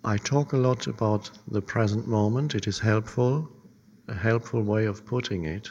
I talk a lot about the present moment. It is helpful, a helpful way of putting it.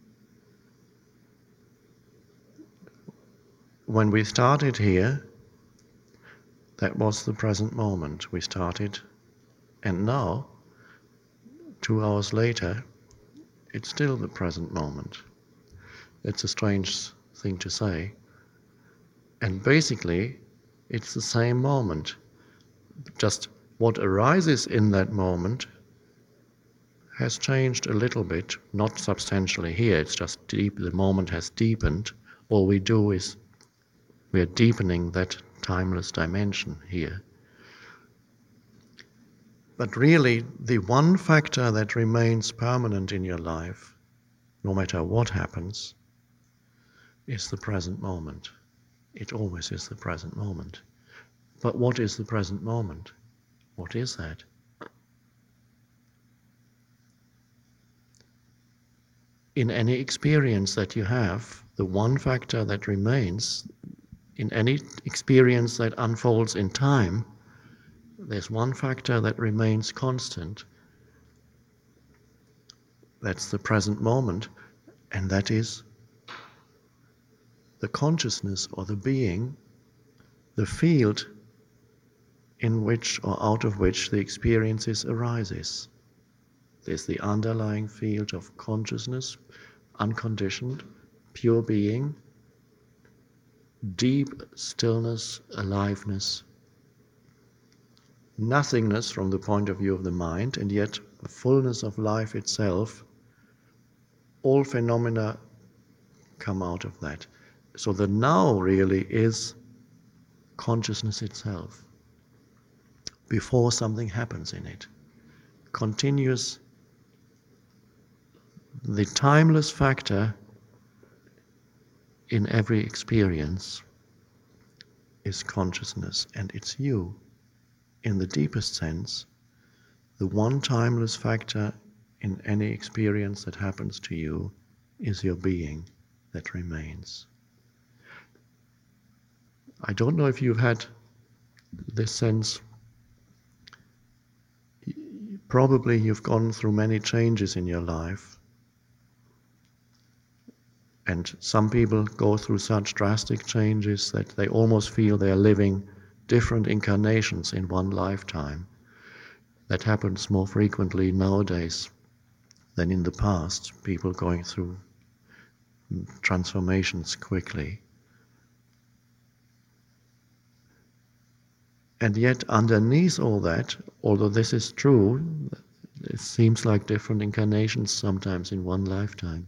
When we started here, that was the present moment. We started, and now, 2 hours later, it's still the present moment. It's a strange thing to say. And basically, it's the same moment. Just what arises in that moment has changed a little bit, not substantially here, it's just deep, the moment has deepened. All we do is we are deepening that timeless dimension here. But really, the one factor that remains permanent in your life, no matter what happens, is the present moment. It always is the present moment. But what is the present moment? What is that? In any experience that you have, the one factor that remains, in any experience that unfolds in time, there's one factor that remains constant. That's the present moment, and that is the consciousness or the being, the field in which or out of which the experiences arises. There's the underlying field of consciousness, unconditioned, pure being, deep stillness, aliveness, nothingness from the point of view of the mind, and yet the fullness of life itself. All phenomena come out of that. So the now really is consciousness itself, before something happens in it. Continuous, the timeless factor in every experience is consciousness, and it's you. In the deepest sense, the one timeless factor in any experience that happens to you is your being that remains. I don't know if you've had this sense. Probably you've gone through many changes in your life. And some people go through such drastic changes that they almost feel they are living different incarnations in one lifetime. That happens more frequently nowadays than in the past, people going through transformations quickly. And yet underneath all that, although this is true, it seems like different incarnations sometimes in one lifetime.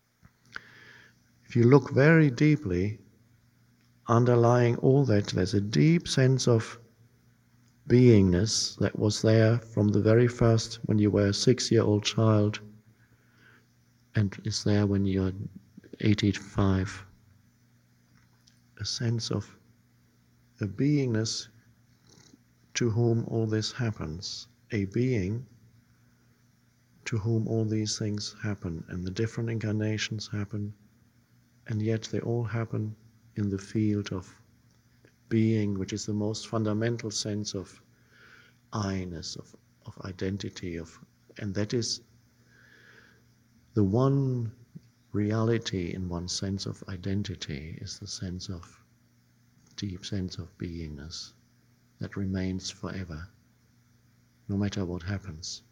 If you look very deeply, underlying all that, there's a deep sense of beingness that was there from the very first, when you were a 6-year-old child, and is there when you're 85. A sense of a beingness to whom all this happens, a being to whom all these things happen, and the different incarnations happen, and yet they all happen in the field of being, which is the most fundamental sense of I-ness, of identity, and that is the one reality in one's sense of identity, is the sense of deep sense of beingness that remains forever, no matter what happens.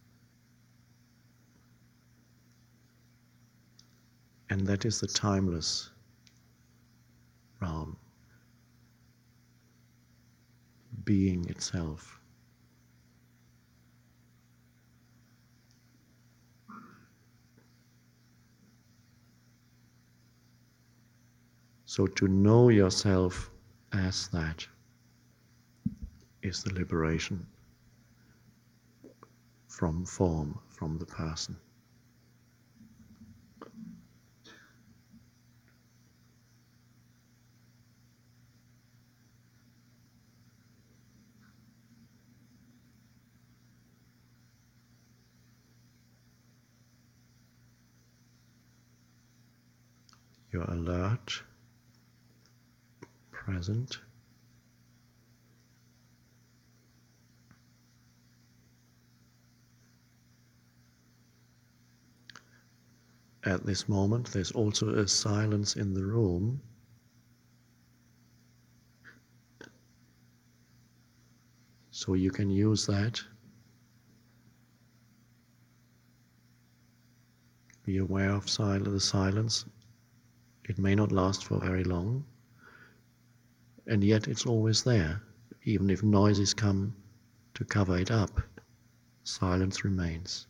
And that is the timeless realm, being itself. So to know yourself as that is the liberation from form, from the person. You're alert, present, at this moment. There's also a silence in the room. So you can use that. Be aware of the silence. It may not last for very long, and yet it's always there. Even if noises come to cover it up, silence remains.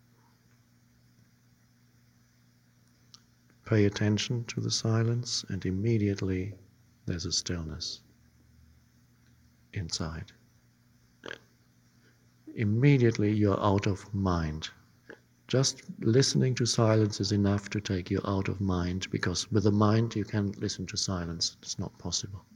Pay attention to the silence, and immediately there's a stillness inside. Immediately you're out of mind. Just listening to silence is enough to take you out of mind, because with the mind you can't listen to silence. It's not possible.